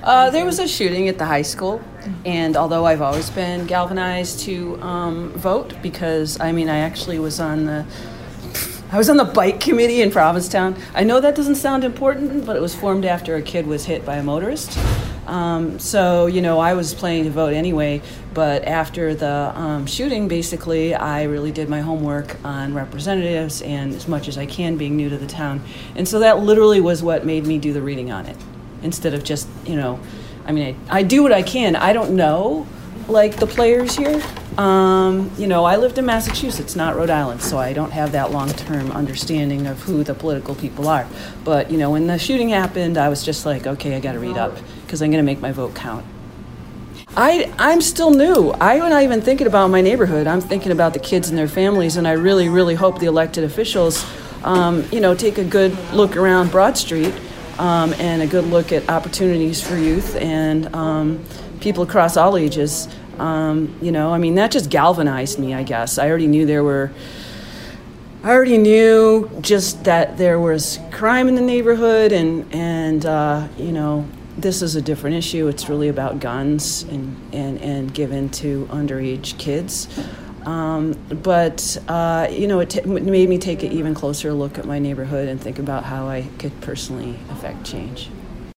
There was a shooting at the high school, and although I've always been galvanized to vote, because I actually was on the bike committee in Provincetown. I know that doesn't sound important, but it was formed after a kid was hit by a motorist. So I was planning to vote anyway, but after the shooting, basically, I really did my homework on representatives and as much as I can, being new to the town. And so that literally was what made me do the reading on it, instead of just, I do what I can. I don't know, like, the players here. I lived in Massachusetts, not Rhode Island, so I don't have that long-term understanding of who the political people are. But, when the shooting happened, I was just like, okay, I got to read up, because I'm going to make my vote count. I'm still new. I'm not even thinking about my neighborhood. I'm thinking about the kids and their families, and I really, really hope the elected officials, take a good look around Broad Street and a good look at opportunities for youth and people across all ages. That just galvanized me, I guess. I already knew just that there was crime in the neighborhood, and this is a different issue. It's really about guns and given to underage kids. It made me take an even closer look at my neighborhood and think about how I could personally affect change.